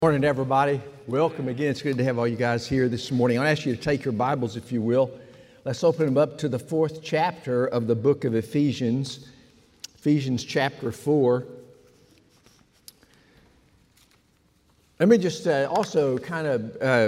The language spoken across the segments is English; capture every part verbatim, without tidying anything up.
Morning, everybody. Welcome again. It's good to have all you guys here this morning. I'll ask you to take your Bibles, if you will. Let's open them up to the fourth chapter of the book of Ephesians, Ephesians chapter four. Let me just uh, also kind of uh,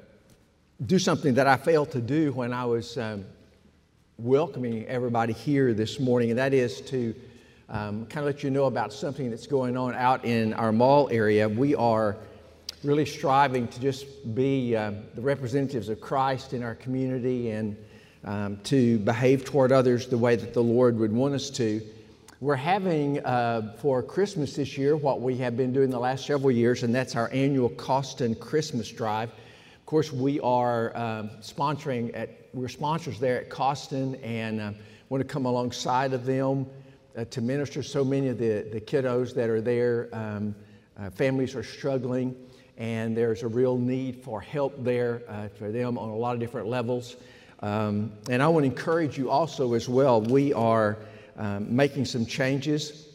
do something that I failed to do when I was um, welcoming everybody here this morning, and that is to um, kind of let you know about something that's going on out in our mall area. We are really striving to just be uh, the representatives of Christ in our community and um, to behave toward others the way that the Lord would want us to. We're having uh, for Christmas this year what we have been doing the last several years, and that's our annual Costin Christmas Drive. Of course, we are um, sponsoring at we're sponsors there at Costin, and uh, want to come alongside of them uh, to minister. So many of the the kiddos that are there, um, uh, families are struggling. And there's a real need for help there uh, for them on a lot of different levels. Um, and I want to encourage you also as well. We are um, making some changes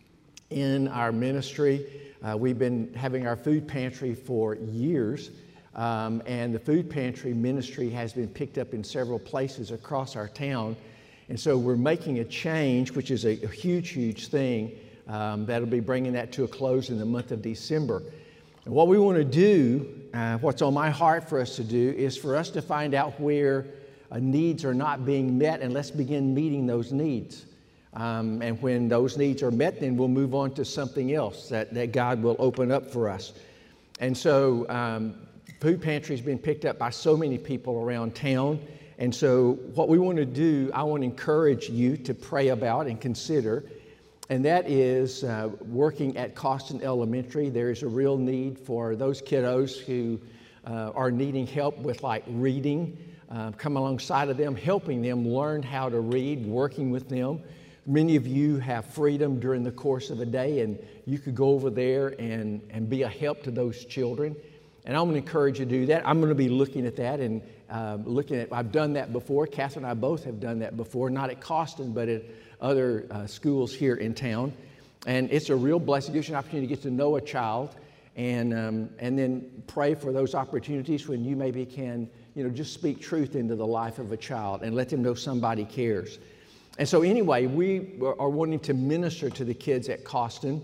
in our ministry. Uh, we've been having our food pantry for years. Um, and the food pantry ministry has been picked up in several places across our town. And so we're making a change, which is a, a huge, huge thing. Um, that'll be bringing that to a close in the month of December. And what we want to do, uh, what's on my heart for us to do, is for us to find out where uh, needs are not being met, and let's begin meeting those needs. Um, and when those needs are met, then we'll move on to something else that, that God will open up for us. And so um, food pantry has been picked up by so many people around town. And so what we want to do, I want to encourage you to pray about and consider. And that is uh, working at Costin Elementary. There is a real need for those kiddos who uh, are needing help with like reading. Uh, come alongside of them, helping them learn how to read, working with them. Many of you have freedom during the course of a day, and you could go over there and, and be a help to those children. And I'm going to encourage you to do that. I'm going to be looking at that and uh, looking at, I've done that before. Catherine and I both have done that before, not at Costin, but at other uh, schools here in town. And it's a real blessing. It gives you an opportunity to get to know a child and um, and then pray for those opportunities when you maybe can, you know, just speak truth into the life of a child and let them know somebody cares. And so anyway, we are wanting to minister to the kids at Costin.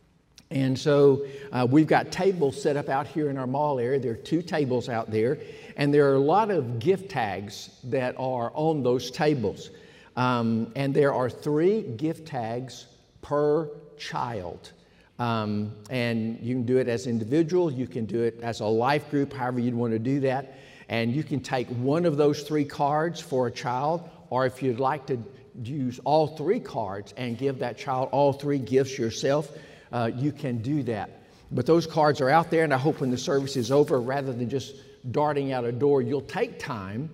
And so uh, we've got tables set up out here in our mall area. There are two tables out there, and there are a lot of gift tags that are on those tables. Um, and there are three gift tags per child. Um, and you can do it as an individual, you can do it as a life group, however you'd want to do that. And you can take one of those three cards for a child, or if you'd like to use all three cards and give that child all three gifts yourself, uh, you can do that. But those cards are out there, and I hope when the service is over, rather than just darting out a door, you'll take time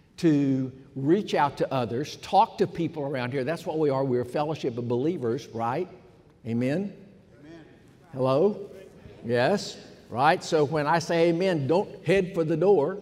to reach out to others, talk to people around here. That's what we are. We're a fellowship of believers, right? Amen? Amen. Hello? Yes? Right? So when I say amen, don't head for the door.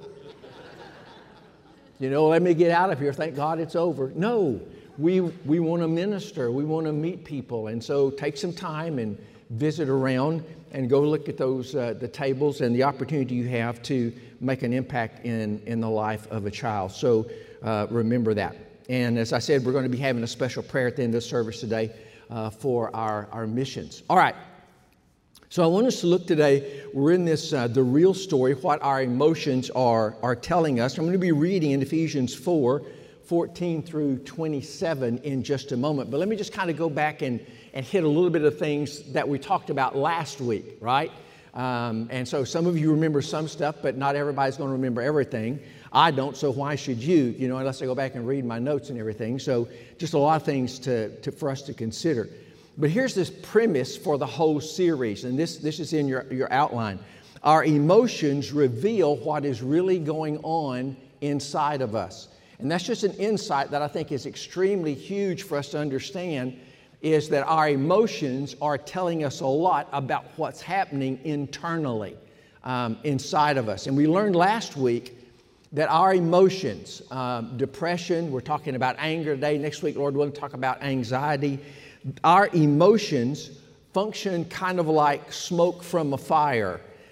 You know, let me get out of here. Thank God it's over. No, we, we want to minister. We want to meet people. And so take some time and visit around and go look at those uh, the tables and the opportunity you have to make an impact in, in the life of a child. So uh, remember that. And as I said, we're going to be having a special prayer at the end of the service today uh, for our, our missions. All right. So I want us to look today, we're in this, uh, the real story, what our emotions are, are telling us. I'm going to be reading in Ephesians four, fourteen through twenty-seven in just a moment. But let me just kind of go back and, and hit a little bit of things that we talked about last week, right? Um, and so some of you remember some stuff, but not everybody's going to remember everything. I don't, so why should you, you know, unless I go back and read my notes and everything. So just a lot of things to, to for us to consider. But here's this premise for the whole series, and this, this is in your, your outline. Our emotions reveal what is really going on inside of us. And that's just an insight that I think is extremely huge for us to understand, is that our emotions are telling us a lot about what's happening internally um, inside of us. And we learned last week that our emotions, um, depression, we're talking about anger today. Next week, Lord willing, talk about anxiety. Our emotions function kind of like smoke from a fire.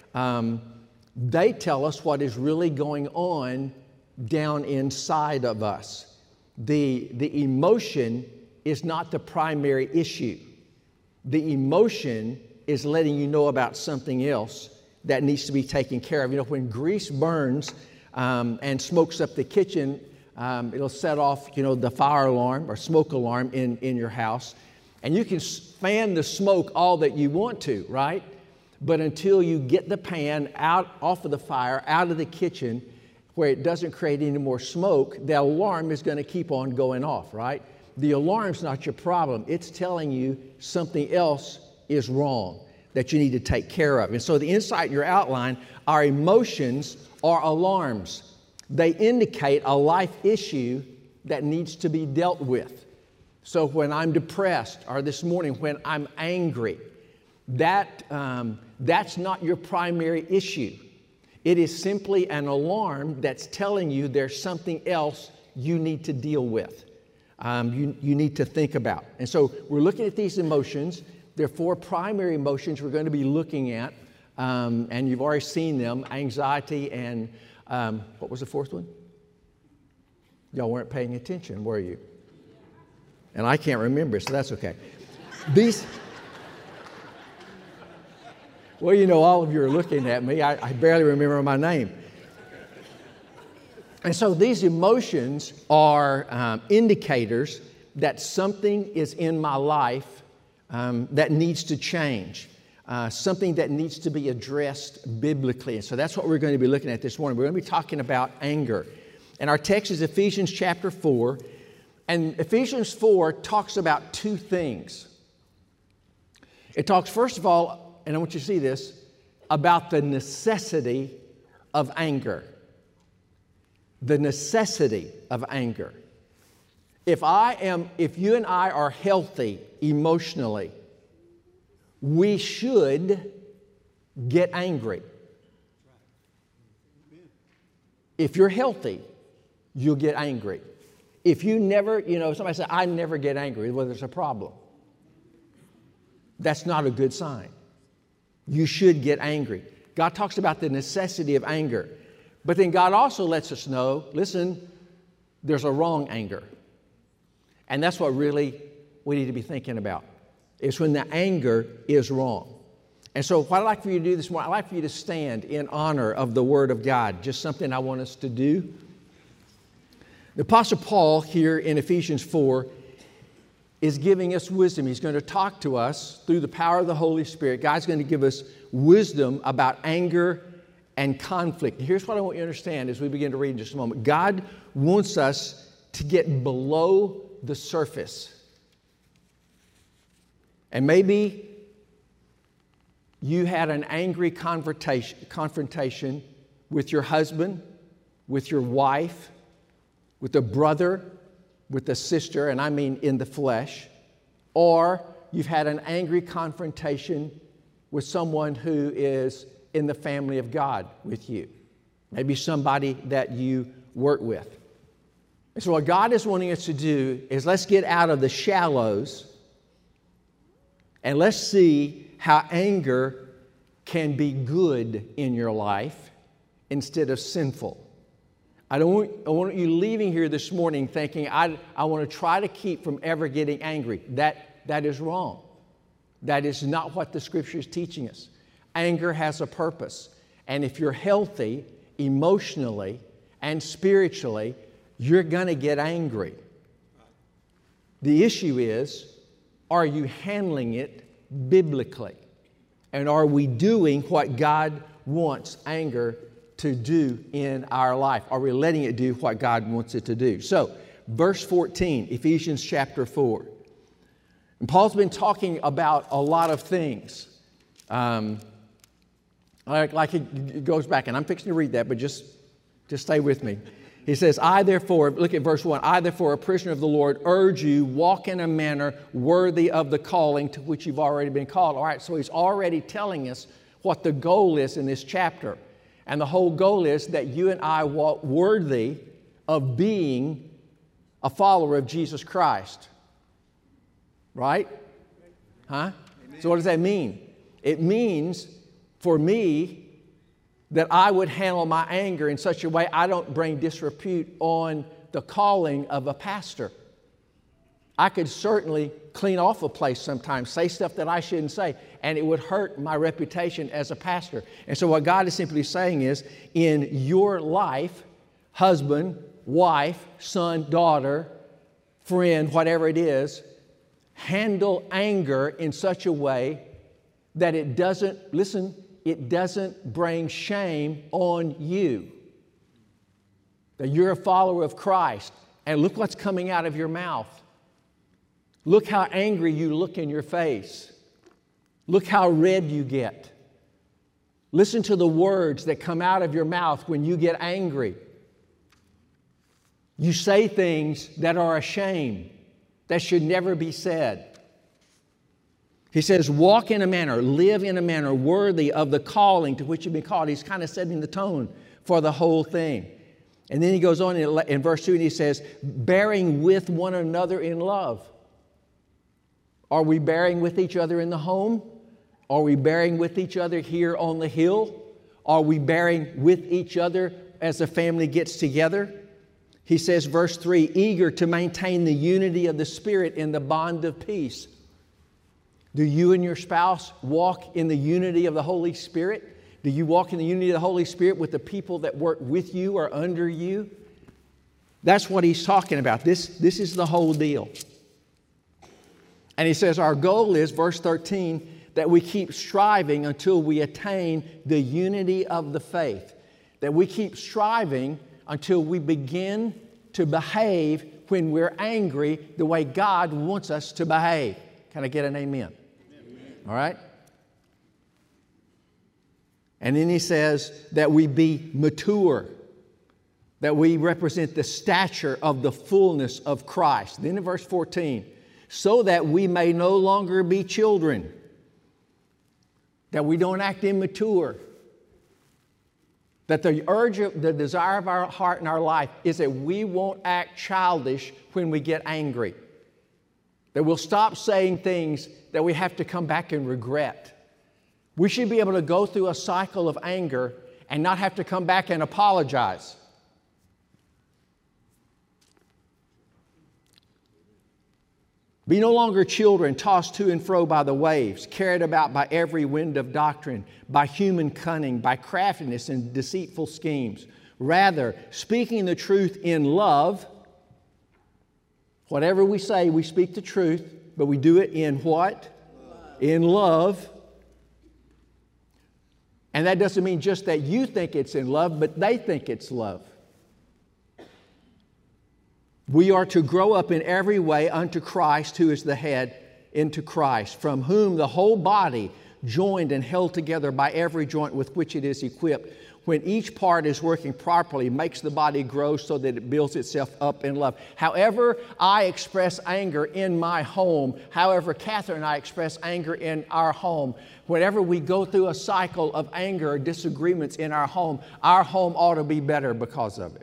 um, they tell us what is really going on down inside of us. The, the emotion is not the primary issue. The emotion is letting you know about something else that needs to be taken care of. You know, when grease burns um, and smokes up the kitchen, um, it'll set off, you know, the fire alarm or smoke alarm in, in your house. And you can fan the smoke all that you want to, right? But until you get the pan out off of the fire, out of the kitchen, where it doesn't create any more smoke, the alarm is going to keep on going off, right? The alarm's not your problem. It's telling you something else is wrong that you need to take care of. And so the insight in your outline, our emotions are alarms. They indicate a life issue that needs to be dealt with. So when I'm depressed, or this morning when I'm angry, that, um, that's not your primary issue. It is simply an alarm that's telling you there's something else you need to deal with, um, you, you need to think about. And so we're looking at these emotions. There are four primary emotions we're going to be looking at, um, and you've already seen them, anxiety and, um, what was the fourth one? Y'all weren't paying attention, were you? And I can't remember, so that's okay. These... Well, you know, all of you are looking at me. I, I barely remember my name. And so these emotions are um, indicators that something is in my life um, that needs to change, uh, something that needs to be addressed biblically. And so that's what we're going to be looking at this morning. We're going to be talking about anger. And our text is Ephesians chapter four. And Ephesians four talks about two things. It talks, first of all, and I want you to see this, about the necessity of anger. The necessity of anger. If I am, if you and I are healthy emotionally, we should get angry. If you're healthy, you'll get angry. If you never, you know, somebody said, I never get angry, well, there's a problem. That's not a good sign. You should get angry. God talks about the necessity of anger. But then God also lets us know, listen, there's a wrong anger. And that's what really we need to be thinking about. It's when the anger is wrong. And so what I'd like for you to do this morning, I'd like for you to stand in honor of the Word of God. Just something I want us to do. The Apostle Paul here in Ephesians four is giving us wisdom. He's going to talk to us through the power of the Holy Spirit. God's going to give us wisdom about anger and conflict. Here's what I want you to understand as we begin to read in just a moment. God wants us to get below the surface. And maybe you had an angry confrontation, confrontation with your husband, with your wife, with a brother, with a sister, and I mean in the flesh, or you've had an angry confrontation with someone who is in the family of God with you. Maybe somebody that you work with. And so what God is wanting us to do is let's get out of the shallows and let's see how anger can be good in your life instead of sinful. I don't want, I want you leaving here this morning thinking, I, I want to try to keep from ever getting angry. That, that is wrong. That is not what the Scripture is teaching us. Anger has a purpose. And if you're healthy emotionally and spiritually, you're going to get angry. The issue is, are you handling it biblically? And are we doing what God wants anger to do in our life? Are we letting it do what God wants it to do? So, verse fourteen, Ephesians chapter four. And Paul's been talking about a lot of things. Um, like, like he goes back, and I'm fixing to read that, but just, just stay with me. He says, I therefore, look at verse one, I therefore, a prisoner of the Lord, urge you, walk in a manner worthy of the calling to which you've already been called. All right, so he's already telling us what the goal is in this chapter. And the whole goal is that you and I walk worthy of being a follower of Jesus Christ. Right? Huh? Amen. So what does that mean? It means, for me, that I would handle my anger in such a way I don't bring disrepute on the calling of a pastor. I could certainly clean off a place sometimes, say stuff that I shouldn't say, and it would hurt my reputation as a pastor. And so what God is simply saying is, in your life, husband, wife, son, daughter, friend, whatever it is, handle anger in such a way that it doesn't, listen, it doesn't bring shame on you. That you're a follower of Christ, and look what's coming out of your mouth. Look how angry you look in your face. Look how red you get. Listen to the words that come out of your mouth when you get angry. You say things that are a shame, that should never be said. He says, walk in a manner, live in a manner worthy of the calling to which you've been called. He's kind of setting the tone for the whole thing. And then he goes on in, in verse two and he says, bearing with one another in love. Are we bearing with each other in the home? Are we bearing with each other here on the hill? Are we bearing with each other as the family gets together? He says, verse three, eager to maintain the unity of the Spirit in the bond of peace. Do you and your spouse walk in the unity of the Holy Spirit? Do you walk in the unity of the Holy Spirit with the people that work with you or under you? That's what he's talking about. This, this is the whole deal. And he says our goal is, verse thirteen, that we keep striving until we attain the unity of the faith. That we keep striving until we begin to behave when we're angry the way God wants us to behave. Can I get an amen? Amen. All right? And then he says that we be mature, that we represent the stature of the fullness of Christ. Then in verse fourteen, so that we may no longer be children, that we don't act immature, that the urge, of, the desire of our heart and our life is that we won't act childish when we get angry, that we'll stop saying things that we have to come back and regret. We should be able to go through a cycle of anger and not have to come back and apologize. Be no longer children tossed to and fro by the waves, carried about by every wind of doctrine, by human cunning, by craftiness and deceitful schemes. Rather, speaking the truth in love, whatever we say, we speak the truth, but we do it in what? Love. In love. And that doesn't mean just that you think it's in love, but they think it's love. We are to grow up in every way unto Christ, who is the head, into Christ, from whom the whole body, joined and held together by every joint with which it is equipped, when each part is working properly, makes the body grow so that it builds itself up in love. However I express anger in my home, however Catherine and I express anger in our home, whenever we go through a cycle of anger or disagreements in our home, our home ought to be better because of it.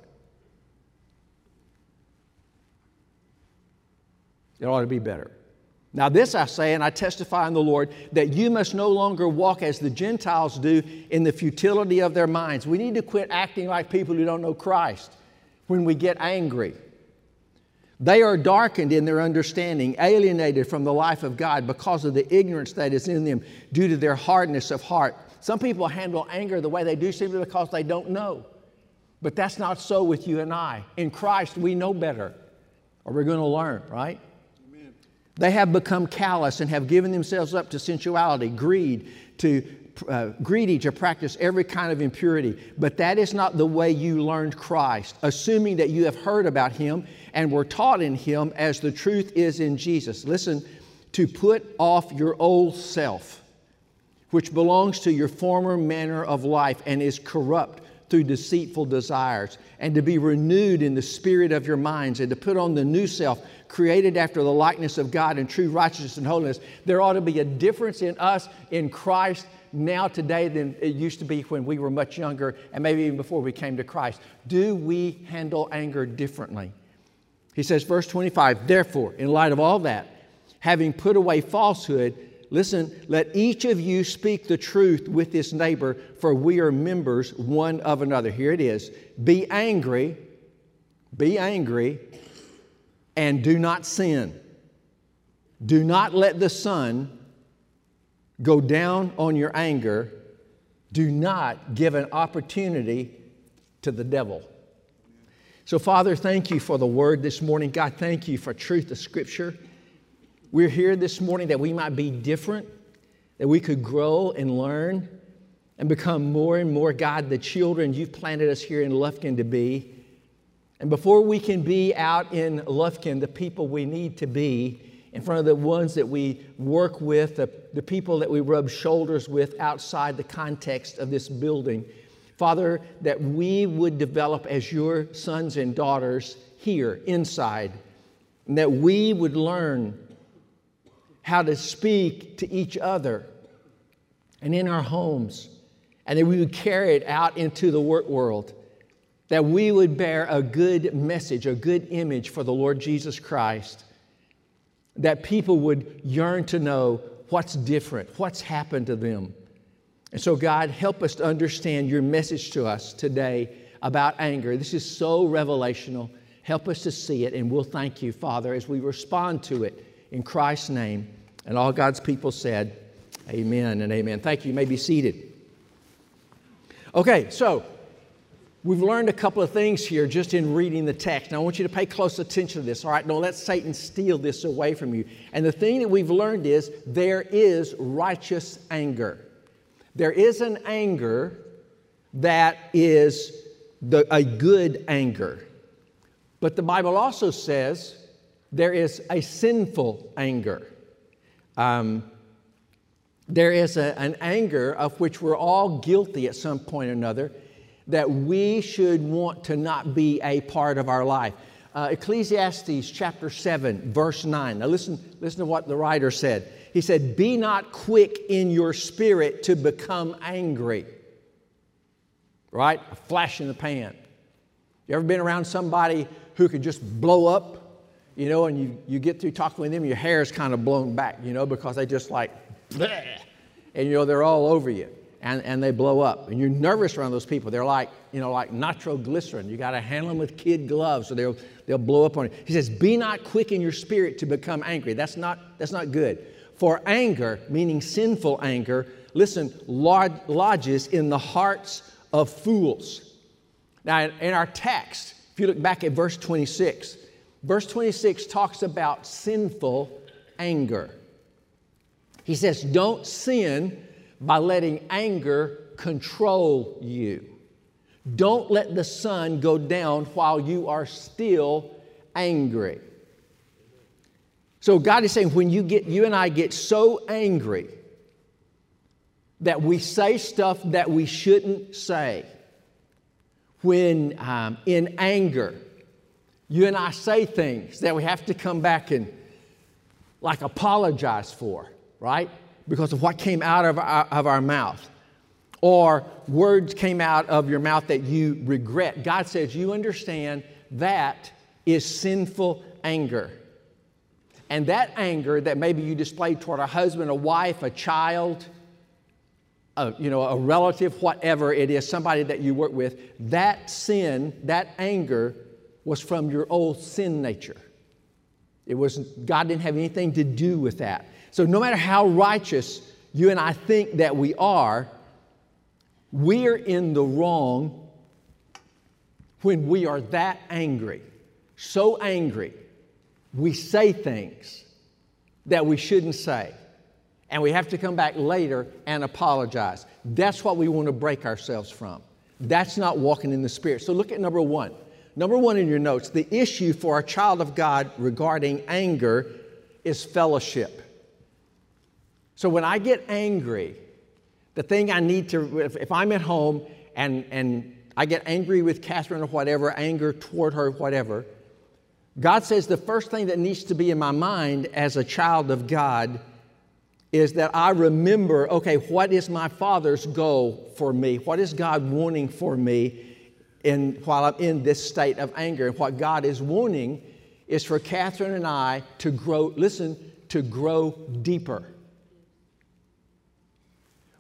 It ought to be better. Now this I say, and I testify in the Lord, that you must no longer walk as the Gentiles do in the futility of their minds. We need to quit acting like people who don't know Christ when we get angry. They are darkened in their understanding, alienated from the life of God because of the ignorance that is in them due to their hardness of heart. Some people handle anger the way they do simply because they don't know. But that's not so with you and I. In Christ, we know better, or we're going to learn, right? They have become callous and have given themselves up to sensuality, greed, to uh, greedy to practice every kind of impurity. But that is not the way you learned Christ, assuming that you have heard about Him and were taught in Him as the truth is in Jesus. Listen, to put off your old self, which belongs to your former manner of life and is corrupt through deceitful desires, and to be renewed in the spirit of your minds, and to put on the new self, created after the likeness of God in true righteousness and holiness. There ought to be a difference in us in Christ now today than it used to be when we were much younger and maybe even before we came to Christ. Do we handle anger differently? He says, verse twenty-five, therefore, in light of all that, having put away falsehood, listen, let each of you speak the truth with his neighbor, for we are members one of another. Here it is. Be angry, be angry, and do not sin. Do not let the sun go down on your anger. Do not give an opportunity to the devil. So, Father, thank you for the word this morning. God, thank you for truth of Scripture. We're here this morning that we might be different, that we could grow and learn and become more and more, God, the children you've planted us here in Lufkin to be. And before we can be out in Lufkin, the people we need to be in front of the ones that we work with, the, the people that we rub shoulders with outside the context of this building, Father, that we would develop as your sons and daughters here inside, and that we would learn how to speak to each other and in our homes, and that we would carry it out into the work world, that we would bear a good message, a good image for the Lord Jesus Christ, that people would yearn to know what's different, what's happened to them. And so, God, help us to understand your message to us today about anger. This is so revelational. Help us to see it, and we'll thank you, Father, as we respond to it in Christ's name. And all God's people said, amen and amen. Thank you. You may be seated. Okay, so we've learned a couple of things here just in reading the text. Now, I want you to pay close attention to this, all right? Don't let Satan steal this away from you. And the thing that we've learned is there is righteous anger. There is an anger that is the, a good anger. But the Bible also says there is a sinful anger. Um, there is a, an anger of which we're all guilty at some point or another that we should want to not be a part of our life. Uh, Ecclesiastes chapter seven, verse nine. Now listen, listen to what the writer said. He said, be not quick in your spirit to become angry. Right? A flash in the pan. You ever been around somebody who could just blow up, you know, and you, you get through talking with them, your hair is kind of blown back, you know, because they just like, bleh, and, you know, they're all over you, and, and they blow up. And you're nervous around those people. They're like, you know, like nitroglycerin. You got to handle them with kid gloves, so they'll, they'll blow up on you. He says, be not quick in your spirit to become angry. That's not, that's not good. For anger, meaning sinful anger, listen, lodges in the hearts of fools. Now, in our text, if you look back at verse twenty-six, verse twenty-six talks about sinful anger. He says, don't sin by letting anger control you. Don't let the sun go down while you are still angry. So God is saying when you get, you and I get so angry that we say stuff that we shouldn't say. When um, in anger, you and I say things that we have to come back and like apologize for, right? Because of what came out of our, of our mouth. Or words came out of your mouth that you regret. God says, you understand that is sinful anger. And that anger that maybe you displayed toward a husband, a wife, a child, a, you know, a relative, whatever it is, somebody that you work with, that sin, that anger was from your old sin nature. It was, God didn't have anything to do with that. So no matter how righteous you and I think that we are, we're in the wrong when we are that angry, so angry. We say things that we shouldn't say, and we have to come back later and apologize. That's what we want to break ourselves from. That's not walking in the Spirit. So look at number one. Number one in your notes, the issue for a child of God regarding anger is fellowship. So when I get angry, the thing I need to, if, if I'm at home and, and I get angry with Catherine or whatever, anger toward her, whatever, God says the first thing that needs to be in my mind as a child of God is that I remember, okay, what is my Father's goal for me? What is God wanting for me in, while I'm in this state of anger? And what God is wanting is for Catherine and I to grow, listen, to grow deeper.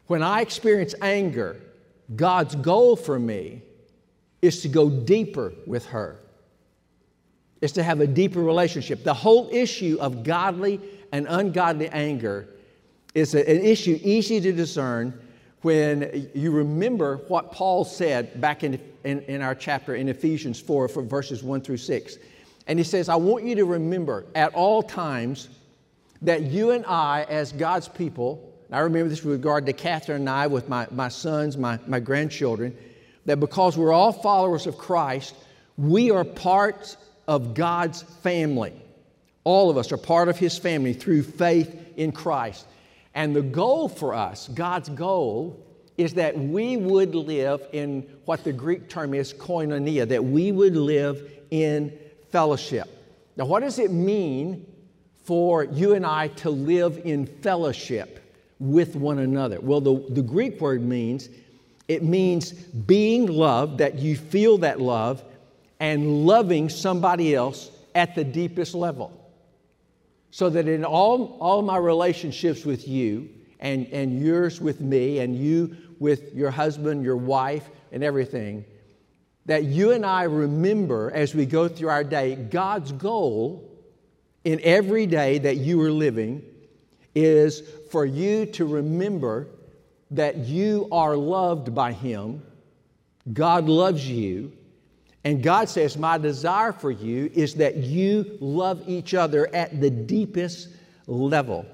When I experience anger, God's goal for me is to go deeper with her. It's to have a deeper relationship. The whole issue of godly and ungodly anger is a, an issue easy to discern when you remember what Paul said back in, in, in our chapter in Ephesians four, from verses one through six. And he says, I want you to remember at all times that you and I, as God's people, and I remember this with regard to Catherine and I with my, my sons, my, my grandchildren, that because we're all followers of Christ, we are part of God's family. All of us are part of His family through faith in Christ. And the goal for us, God's goal, is that we would live in what the Greek term is koinonia, that we would live in fellowship. Now, what does it mean for you and I to live in fellowship with one another? Well, the, the Greek word means, it means being loved, that you feel that love, and loving somebody else at the deepest level. So that in all, all my relationships with you, and, and yours with me, and you with your husband, your wife, and everything, that you and I remember as we go through our day, God's goal in every day that you are living is for you to remember that you are loved by Him. God loves you. And God says, my desire for you is that you love each other at the deepest level.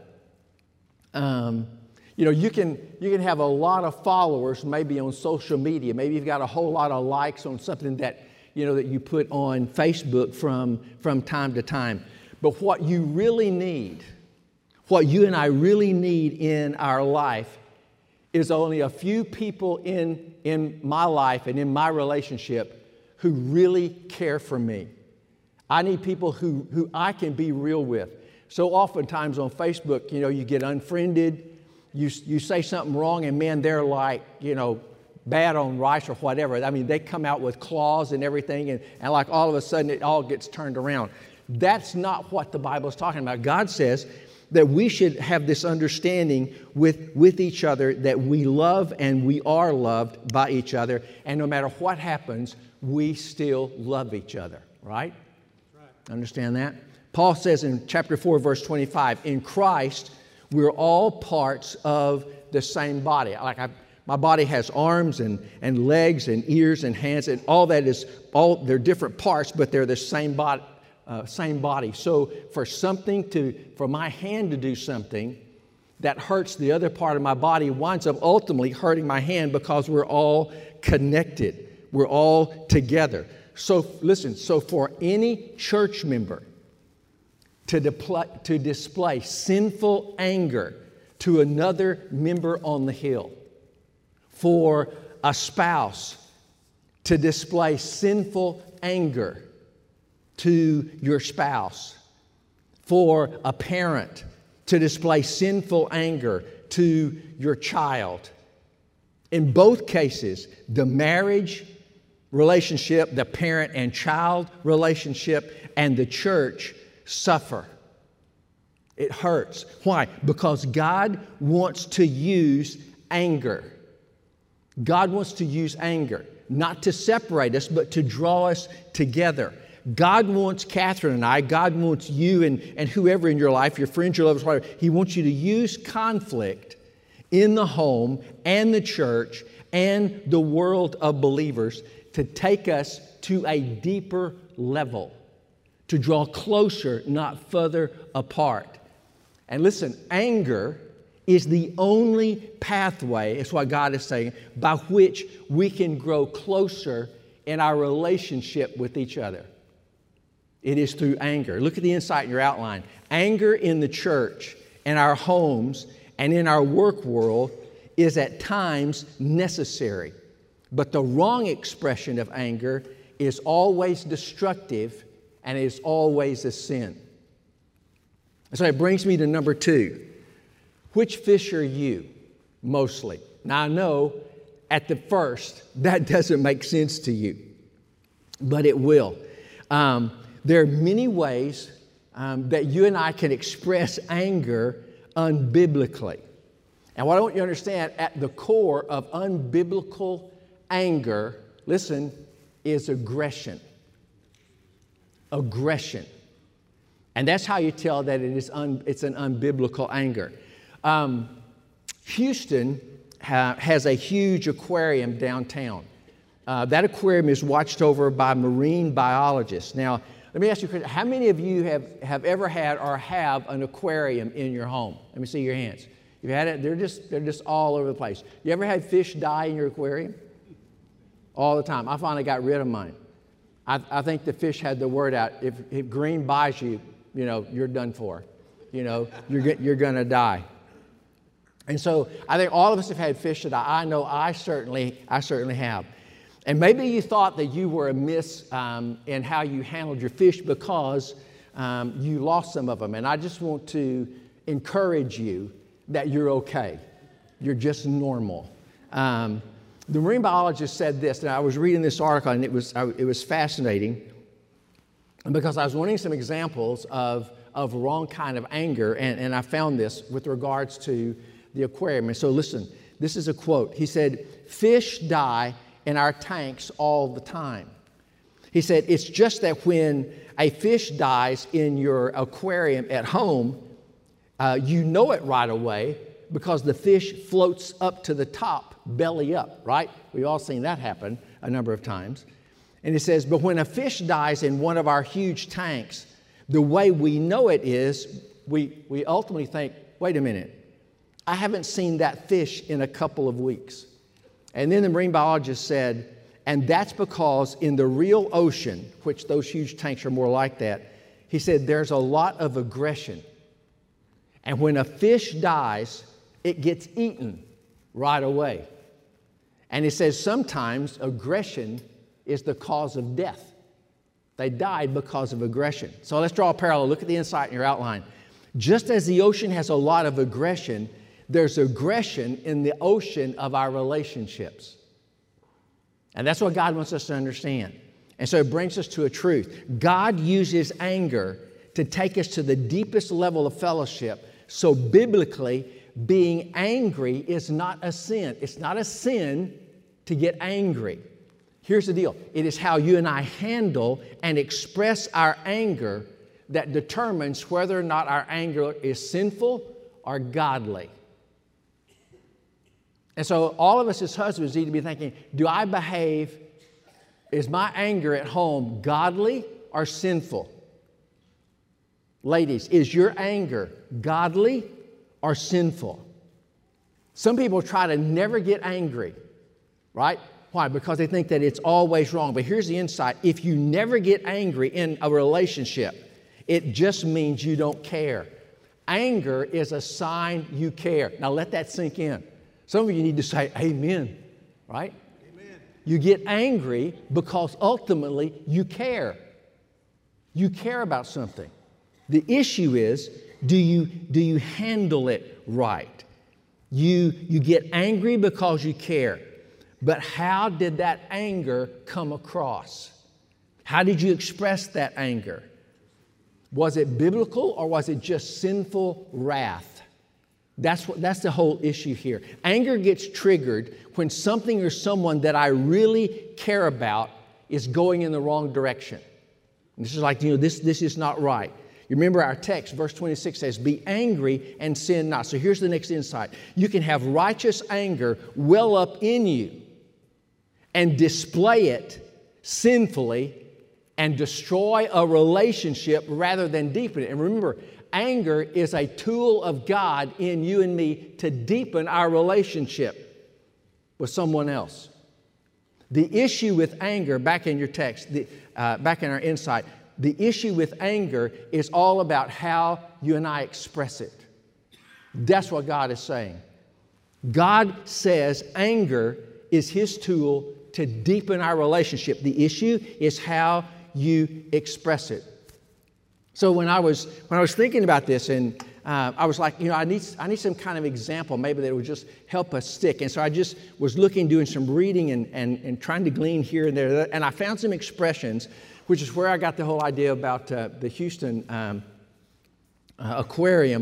Um, you know, you can, you can have a lot of followers maybe on social media. Maybe you've got a whole lot of likes on something that, you know, that you put on Facebook from, from time to time. But what you really need, what you and I really need in our life is only a few people in, in my life and in my relationship who really care for me. I need people who, who I can be real with. So oftentimes on Facebook, you know, you get unfriended, you, you say something wrong, and man, they're like, you know, bad on rice or whatever. I mean, they come out with claws and everything, and, and like all of a sudden it all gets turned around. That's not what the Bible is talking about. God says that we should have this understanding with, with each other, that we love and we are loved by each other, and no matter what happens, we still love each other, right? Right. Understand that? Paul says in chapter four, verse twenty-five, in Christ, we're all parts of the same body. Like I, my body has arms and, and legs and ears and hands, and all that is, all they're different parts, but they're the same body. Uh, same body. So for something to, for my hand to do something that hurts the other part of my body winds up ultimately hurting my hand, because we're all connected. We're all together. So listen, so for any church member to, depl- to display sinful anger to another member on the hill, for a spouse to display sinful anger to your spouse, for a parent to display sinful anger to your child. In both cases, the marriage relationship, the parent and child relationship, and the church suffer. It hurts. Why? Because God wants to use anger. God wants to use anger, not to separate us, but to draw us together. God wants Catherine and I, God wants you and, and whoever in your life, your friends, your lovers, whatever, He wants you to use conflict in the home and the church and the world of believers to take us to a deeper level, to draw closer, not further apart. And listen, anger is the only pathway, it's what God is saying, by which we can grow closer in our relationship with each other. It is through anger. Look at the insight in your outline. Anger in the church, in our homes, and in our work world is at times necessary. But the wrong expression of anger is always destructive and is always a sin. So it brings me to number two. Which fish are you mostly? Now I know at the first that doesn't make sense to you, but it will. Um, there are many ways um, that you and I can express anger unbiblically. And what I want you to understand, at the core of unbiblical anger, listen, is aggression. Aggression. And that's how you tell that it is un, it's an unbiblical anger. Um, Houston ha, has a huge aquarium downtown. Uh, that aquarium is watched over by marine biologists. Now, let me ask you a question. How many of you have, have ever had or have an aquarium in your home? Let me see your hands. You've had it? They're just, they're just all over the place. You ever had fish die in your aquarium? All the time. I finally got rid of mine. I, I think the fish had the word out. If, if green buys you, you know, you're done for. You know, you're, you're going to die. And so I think all of us have had fish that I, I know I certainly, I certainly have. And maybe you thought that you were amiss um, in how you handled your fish because um, you lost some of them. And I just want to encourage you that you're okay. You're just normal. Um, the marine biologist said this, and I was reading this article, and it was, I, it was fascinating because I was wanting some examples of, of wrong kind of anger, and, and I found this with regards to the aquarium. And so listen, this is a quote. He said, "Fish die in our tanks all the time." He said, "It's just that when a fish dies in your aquarium at home, uh, you know it right away because the fish floats up to the top, belly up," right? We've all seen that happen a number of times. And he says, "But when a fish dies in one of our huge tanks, the way we know it is we, we ultimately think, wait a minute, I haven't seen that fish in a couple of weeks." And then the marine biologist said, "And that's because in the real ocean," which those huge tanks are more like that, he said, "there's a lot of aggression. And when a fish dies, it gets eaten right away." And he says sometimes aggression is the cause of death. They died because of aggression. So let's draw a parallel. Look at the insight in your outline. Just as the ocean has a lot of aggression, there's aggression in the ocean of our relationships. And that's what God wants us to understand. And so it brings us to a truth. God uses anger to take us to the deepest level of fellowship. So biblically, being angry is not a sin. It's not a sin to get angry. Here's the deal. It is how you and I handle and express our anger that determines whether or not our anger is sinful or godly. And so all of us as husbands need to be thinking, do I behave, is my anger at home godly or sinful? Ladies, is your anger godly or sinful? Some people try to never get angry, right? Why? Because they think that it's always wrong. But here's the insight. If you never get angry in a relationship, it just means you don't care. Anger is a sign you care. Now let that sink in. Some of you need to say amen, right? Amen. You get angry because ultimately you care. You care about something. The issue is, do you, do you handle it right? You, you get angry because you care. But how did that anger come across? How did you express that anger? Was it biblical or was it just sinful wrath? That's what, that's the whole issue here. Anger gets triggered when something or someone that I really care about is going in the wrong direction. And this is like, you know, this, this is not right. You remember our text, verse twenty-six says, "Be angry and sin not." So here's the next insight. You can have righteous anger well up in you and display it sinfully and destroy a relationship rather than deepen it. And remember, anger is a tool of God in you and me to deepen our relationship with someone else. The issue with anger, back in your text, the, uh, back in our insight, the issue with anger is all about how you and I express it. That's what God is saying. God says anger is His tool to deepen our relationship. The issue is how you express it. So when I was when I was thinking about this, and uh, I was like, you know, I need I need some kind of example, maybe that would just help us stick. And so I just was looking, doing some reading, and and and trying to glean here and there, and I found some expressions, which is where I got the whole idea about uh, the Houston um, uh, aquarium.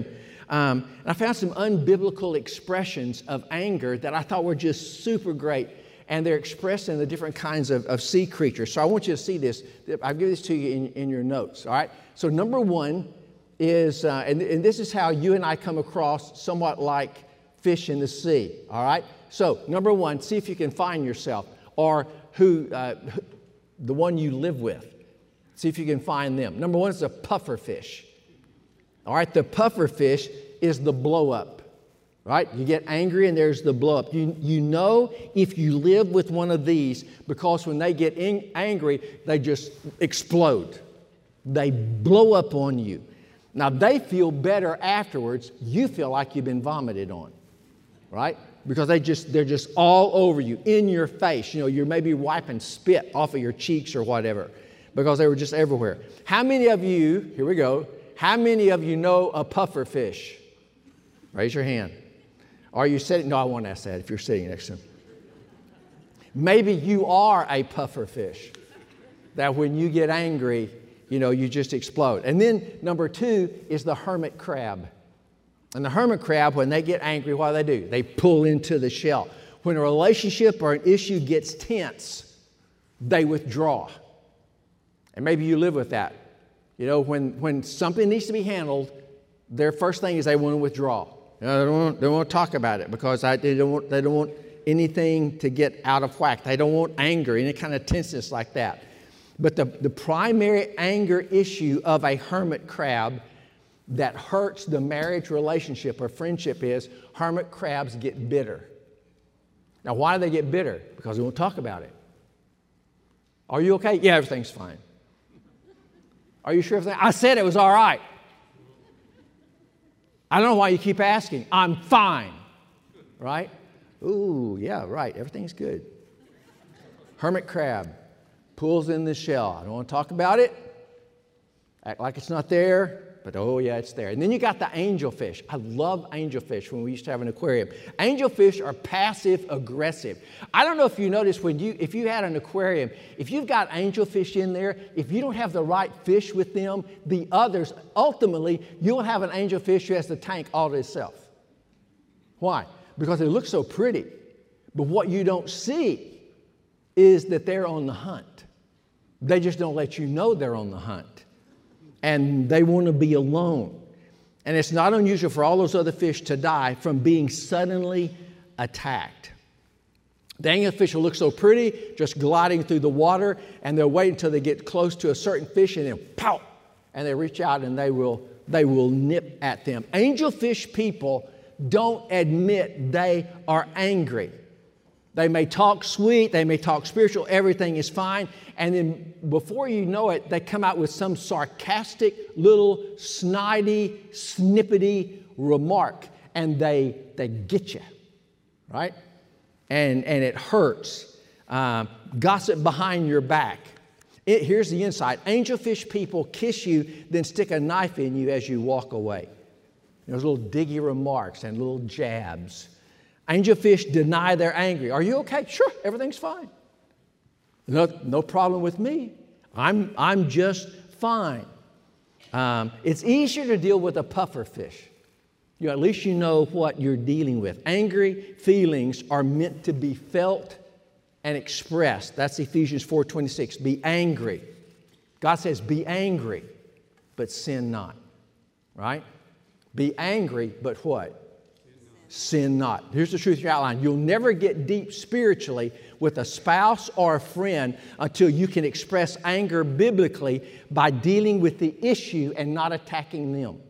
Um, and I found some unbiblical expressions of anger that I thought were just super great. And they're expressed in the different kinds of, of sea creatures. So I want you to see this. I'll give this to you in, in your notes, all right? So number one is, uh, and, and this is how you and I come across somewhat like fish in the sea, all right? So number one, see if you can find yourself, or who, uh, the one you live with. See if you can find them. Number one is a puffer fish. All right, the puffer fish is the blow up, right? You get angry and there's the blow up. You, you know if you live with one of these, because when they get in, angry, they just explode. They blow up on you. Now, they feel better afterwards. You feel like you've been vomited on, right? Because they just, they're just all over you, in your face. You know, you're maybe wiping spit off of your cheeks or whatever, because they were just everywhere. How many of you, here we go, how many of you know a puffer fish? Raise your hand. Are you sitting? No, I won't ask that if you're sitting next to them. Maybe you are a puffer fish, that when you get angry, you know, you just explode. And then number two is the hermit crab. And the hermit crab, when they get angry, what do they do? They pull into the shell. When a relationship or an issue gets tense, they withdraw. And maybe you live with that. You know, when, when something needs to be handled, their first thing is they want to withdraw. You know, they don't want, they don't want to talk about it because I, they, don't want, they don't want anything to get out of whack. They don't want anger, any kind of tenseness like that. But the, the primary anger issue of a hermit crab that hurts the marriage relationship or friendship is hermit crabs get bitter. Now, why do they get bitter? Because they won't talk about it. Are you okay? Yeah, everything's fine. Are you sure everything? I said it was all right. I don't know why you keep asking. I'm fine. Right? Ooh, yeah, right. Everything's good. Hermit crab pulls in the shell. I don't want to talk about it. Act like it's not there. But oh yeah, it's there. And then you got the angelfish. I love angelfish when we used to have an aquarium. Angelfish are passive aggressive. I don't know if you noticed when you, if you had an aquarium, if you've got angelfish in there, if you don't have the right fish with them, the others, ultimately, you'll have an angelfish who has the tank all to itself. Why? Because they look so pretty. But what you don't see is that they're on the hunt. They just don't let you know they're on the hunt. And they want to be alone. And it's not unusual for all those other fish to die from being suddenly attacked. The angelfish will look so pretty, just gliding through the water, and they'll wait until they get close to a certain fish, and then pow! And they reach out and they will, they will nip at them. Angelfish people don't admit they are angry. They may talk sweet, they may talk spiritual, everything is fine. And then before you know it, they come out with some sarcastic little snidey, snippety remark. And they, they get you, right? And, and it hurts. Um, gossip behind your back. It, here's the insight. Angelfish people kiss you, then stick a knife in you as you walk away. There's little diggy remarks and little jabs. Angelfish deny they're angry. Are you okay? Sure, everything's fine. No, no problem with me. I'm, I'm just fine. Um, it's easier to deal with a puffer fish. You know, at least you know what you're dealing with. Angry feelings are meant to be felt and expressed. That's Ephesians four twenty-six. Be angry. God says, be angry, but sin not. Right? Be angry, but what? Sin not. Here's the truth you outline. You'll never get deep spiritually with a spouse or a friend until you can express anger biblically by dealing with the issue and not attacking them.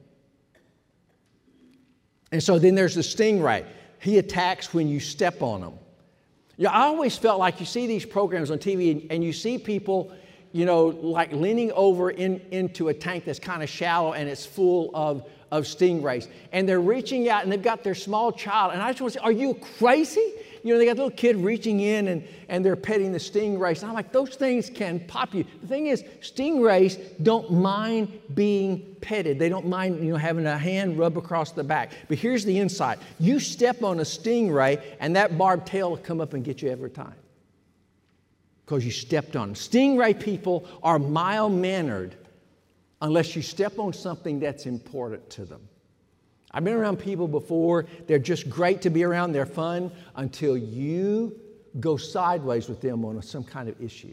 And so then there's the stingray. He attacks when you step on him. You know, I always felt like you see these programs on T V and, and you see people, you know, like leaning over in, into a tank that's kind of shallow and it's full of of stingrays. And they're reaching out and they've got their small child. And I just want to say, are you crazy? You know, they got a little kid reaching in and, and they're petting the stingrays. And I'm like, those things can pop you. The thing is, stingrays don't mind being petted. They don't mind, you know, having a hand rub across the back. But here's the insight. You step on a stingray and that barbed tail will come up and get you every time. Because you stepped on them. Stingray people are mild-mannered unless you step on something that's important to them. I've been around people before. They're just great to be around. They're fun until you go sideways with them on some kind of issue.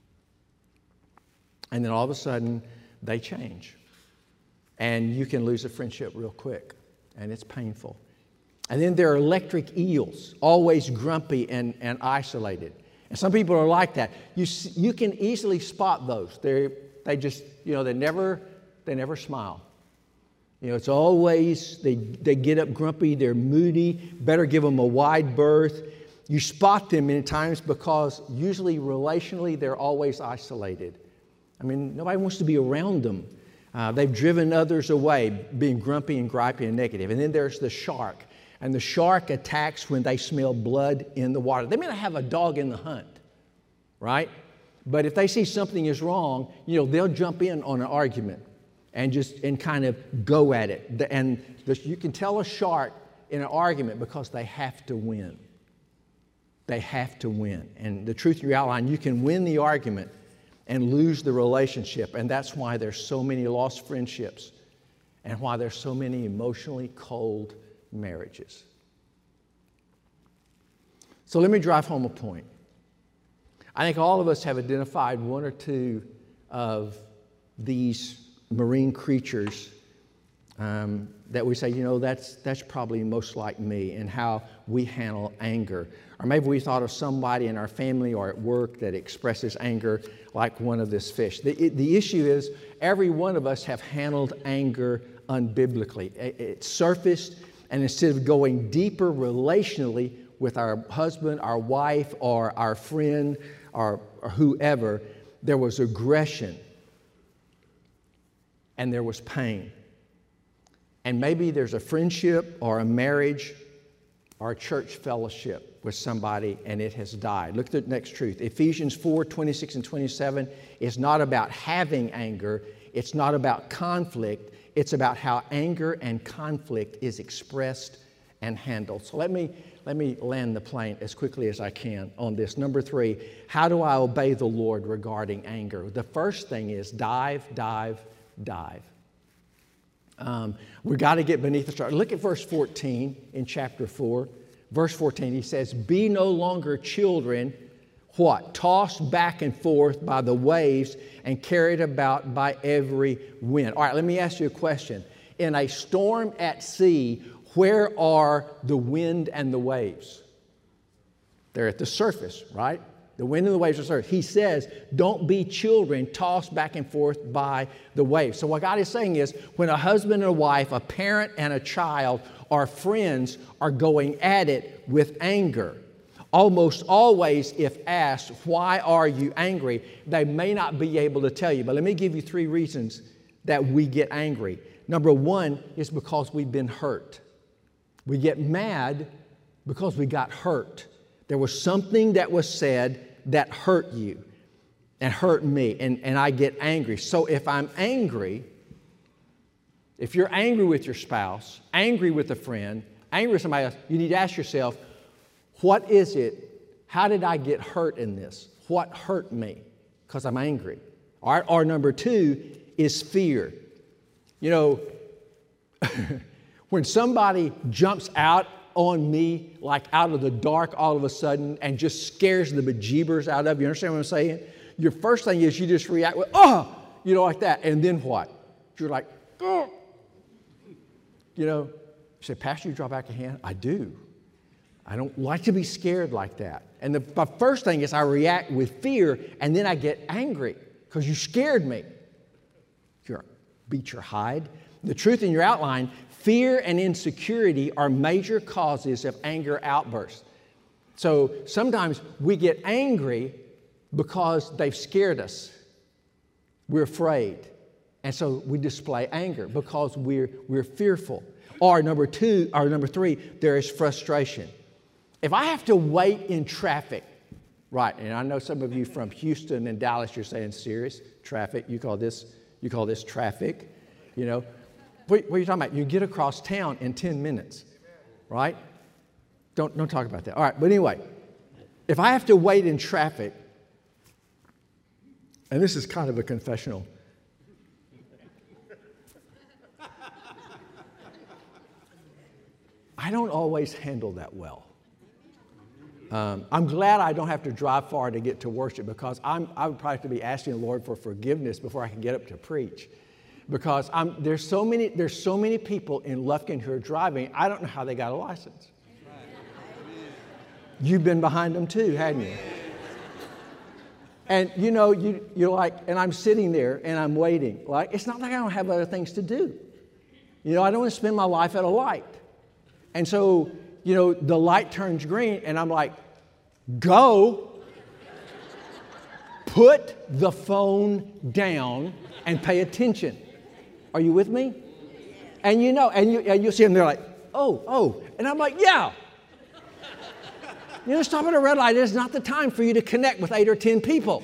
And then all of a sudden, they change. And you can lose a friendship real quick. And it's painful. And then there are electric eels, always grumpy and, and isolated. And some people are like that. You you can easily spot those. They they just, you know, they never they never smile. You know, it's always, they, they get up grumpy, they're moody, better give them a wide berth. You spot them many times because usually relationally they're always isolated. I mean, nobody wants to be around them. Uh, they've driven others away, being grumpy and gripey and negative. And then there's the shark. And the shark attacks when they smell blood in the water. They may not have a dog in the hunt, right? But if they see something is wrong, you know, they'll jump in on an argument and just and kind of go at it. And the, you can tell a shark in an argument because they have to win. They have to win. And the truth in your outline, you can win the argument and lose the relationship. And that's why there's so many lost friendships and why there's so many emotionally cold marriages. So let me drive home a point. I think all of us have identified one or two of these marine creatures um, that we say, you know, that's, that's probably most like me, and how we handle anger. Or maybe we thought of somebody in our family or at work that expresses anger like one of this fish. The, it, the issue is every one of us have handled anger unbiblically. It, it surfaced, and instead of going deeper relationally with our husband, our wife, or our friend, or, or whoever, there was aggression and there was pain. And maybe there's a friendship or a marriage or a church fellowship with somebody and it has died. Look at the next truth. Ephesians four, twenty-six and twenty-seven is not about having anger. It's not about conflict. It's about how anger and conflict is expressed and handled. So let me, let me land the plane as quickly as I can on this. Number three, how do I obey the Lord regarding anger? The first thing is dive, dive, dive. Um, we've got to get beneath the surface. Look at verse fourteen in chapter four. Verse fourteen, he says, be no longer children, what? Tossed back and forth by the waves and carried about by every wind. All right, let me ask you a question. In a storm at sea, where are the wind and the waves? They're at the surface, right? The wind and the waves are surface. He says, don't be children tossed back and forth by the waves. So what God is saying is, when a husband and a wife, a parent and a child, or friends are going at it with anger, almost always, if asked, why are you angry? They may not be able to tell you. But let me give you three reasons that we get angry. Number one is because we've been hurt. We get mad because we got hurt. There was something that was said that hurt you and hurt me, and, and I get angry. So if I'm angry, if you're angry with your spouse, angry with a friend, angry with somebody else, you need to ask yourself, what is it? How did I get hurt in this? What hurt me? Because I'm angry. All right, or number two is fear. You know, when somebody jumps out on me, like out of the dark all of a sudden, and just scares the bejeebers out of you, you understand what I'm saying? Your first thing is you just react with, oh, you know, like that. And then what? You're like, oh. You know, you say, Pastor, you draw back a hand? I do. I don't like to be scared like that. And the, the first thing is I react with fear, and then I get angry because you scared me. You're beat your hide. The truth in your outline, fear and insecurity are major causes of anger outbursts. So sometimes we get angry because they've scared us. We're afraid. And so we display anger because we're, we're fearful. Or number two, or number three, there is frustration. If I have to wait in traffic, right, and I know some of you from Houston and Dallas, you're saying serious traffic. You call this, you call this traffic, you know. What, what are you talking about? You get across town in ten minutes, right? Don't, don't talk about that. All right, but anyway, if I have to wait in traffic, and this is kind of a confessional. I don't always handle that well. Um, I'm glad I don't have to drive far to get to worship, because I'm, I would probably have to be asking the Lord for forgiveness before I can get up to preach. Because I'm, there's so many there's so many people in Lufkin who are driving, I don't know how they got a license. You've been behind them too, hadn't you? And you know, you, you're like, and I'm sitting there and I'm waiting. Like, it's not like I don't have other things to do. You know, I don't want to spend my life at a light. And so, you know, the light turns green and I'm like, go, put the phone down and pay attention. Are you with me? And you know, and you, and you see them, they're like, oh, oh. And I'm like, yeah. You know, stop at a red light. It's not the time for you to connect with eight or ten people.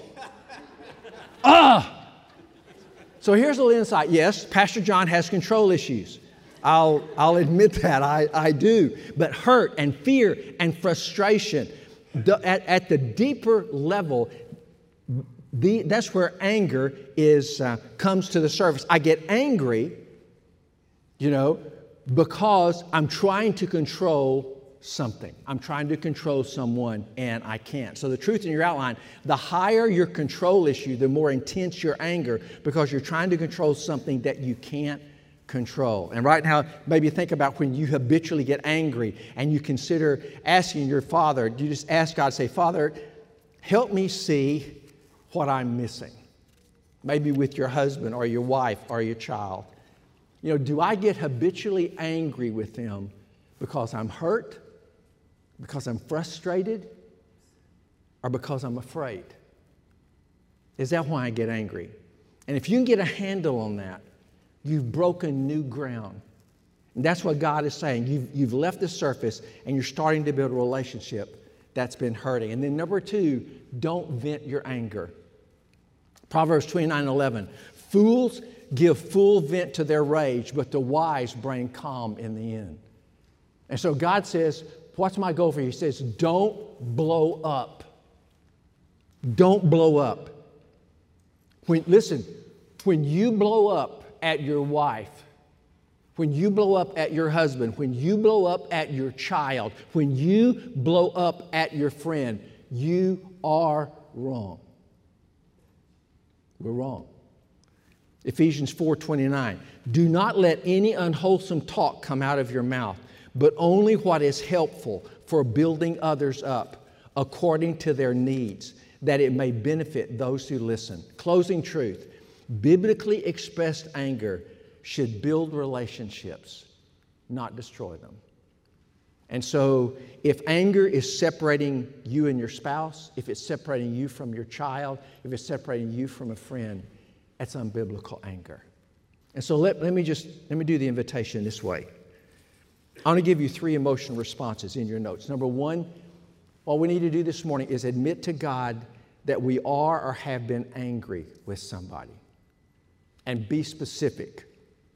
Ah! So here's a little insight. Yes, Pastor John has control issues. I'll, I'll admit that. I, I do. But hurt and fear and frustration, the, at, at the deeper level, the, that's where anger is uh, comes to the surface. I get angry, you know, because I'm trying to control something. I'm trying to control someone and I can't. So the truth in your outline, the higher your control issue, the more intense your anger, because you're trying to control something that you can't control. And right now, maybe think about when you habitually get angry and you consider asking your Father, you just ask God, say, Father, help me see what I'm missing. Maybe with your husband or your wife or your child. You know, do I get habitually angry with them because I'm hurt, because I'm frustrated, or because I'm afraid? Is that why I get angry? And if you can get a handle on that, you've broken new ground. And that's what God is saying. You've, you've left the surface and you're starting to build a relationship that's been hurting. And then number two, don't vent your anger. Proverbs twenty-nine eleven, fools give full vent to their rage, but the wise bring calm in the end. And so God says, what's my goal for you? He says, don't blow up. Don't blow up. When, listen, when you blow up at your wife, when you blow up at your husband, when you blow up at your child, when you blow up at your friend, you are wrong. We're wrong. Ephesians four twenty-nine, do not let any unwholesome talk come out of your mouth, but only what is helpful for building others up according to their needs, that it may benefit those who listen. Closing truth, biblically expressed anger should build relationships, not destroy them. And so if anger is separating you and your spouse, if it's separating you from your child, if it's separating you from a friend, that's unbiblical anger. And so let, let me just, let me do the invitation this way. I want to give you three emotional responses in your notes. Number one, all we need to do this morning is admit to God that we are or have been angry with somebody. And be specific.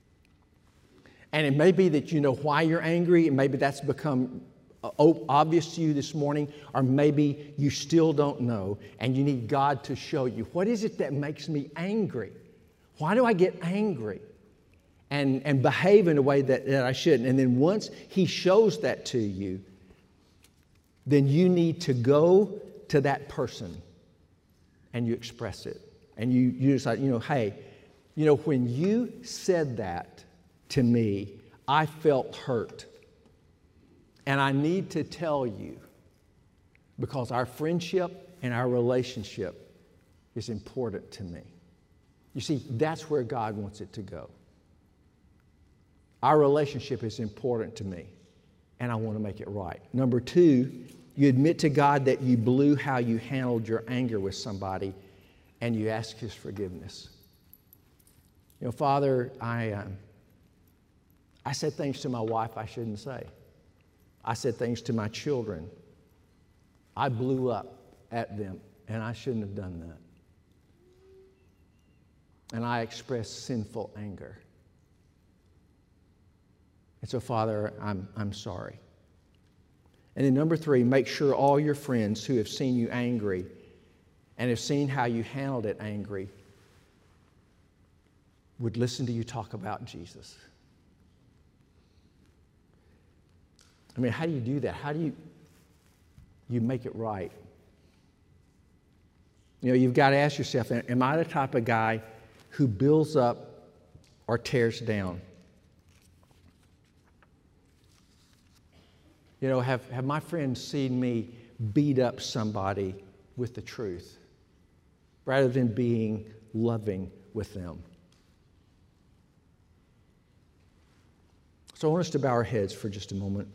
And it may be that you know why you're angry, and maybe that's become obvious to you this morning, or maybe you still don't know, and you need God to show you. What is it that makes me angry? Why do I get angry? And, and behave in a way that, that I shouldn't. And then once He shows that to you, then you need to go to that person and you express it. And you, you decide, you know, hey, you know, when you said that to me, I felt hurt. And I need to tell you, because our friendship and our relationship is important to me. You see, that's where God wants it to go. Our relationship is important to me, and I want to make it right. Number two, you admit to God that you blew how you handled your anger with somebody, and you ask His forgiveness. You know, Father, I, uh, I said things to my wife I shouldn't say. I said things to my children. I blew up at them, and I shouldn't have done that. And I expressed sinful anger. And so, Father, I'm, I'm sorry. And then number three, make sure all your friends who have seen you angry and have seen how you handled it angry would listen to you talk about Jesus. I mean, how do you do that? How do you, you make it right? You know, you've got to ask yourself, am I the type of guy who builds up or tears down? You know, have, have my friends seen me beat up somebody with the truth rather than being loving with them? So I want us to bow our heads for just a moment.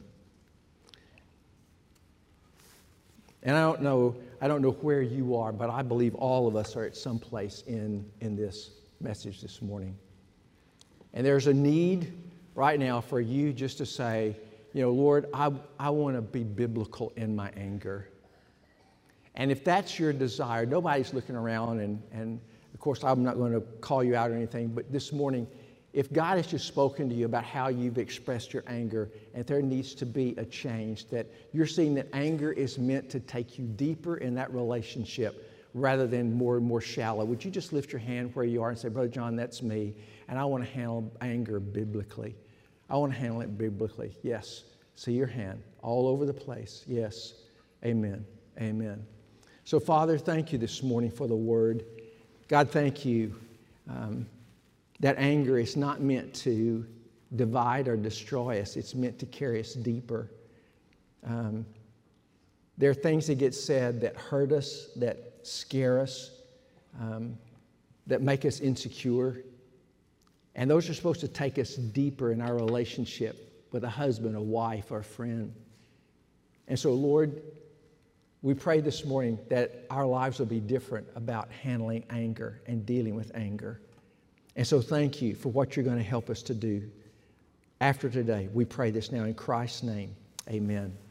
And I don't know, I don't know where you are, but I believe all of us are at some place in, in this message this morning. And there's a need right now for you just to say, you know, Lord, I, I want to be biblical in my anger. And if that's your desire, nobody's looking around, and, and of course I'm not going to call you out or anything, but this morning, if God has just spoken to you about how you've expressed your anger, and there needs to be a change, that you're seeing that anger is meant to take you deeper in that relationship rather than more and more shallow, would you just lift your hand where you are and say, Brother John, that's me, and I want to handle anger biblically. I want to handle it biblically. Yes. See your hand all over the place. Yes. Amen. Amen. So, Father, thank you this morning for the word. God, thank you. Um, That anger is not meant to divide or destroy us. It's meant to carry us deeper. Um, there are things that get said that hurt us, that scare us, um, that make us insecure. And those are supposed to take us deeper in our relationship with a husband, a wife, or a friend. And so, Lord, we pray this morning that our lives will be different about handling anger and dealing with anger. And so thank you for what you're going to help us to do after today. We pray this now in Christ's name. Amen.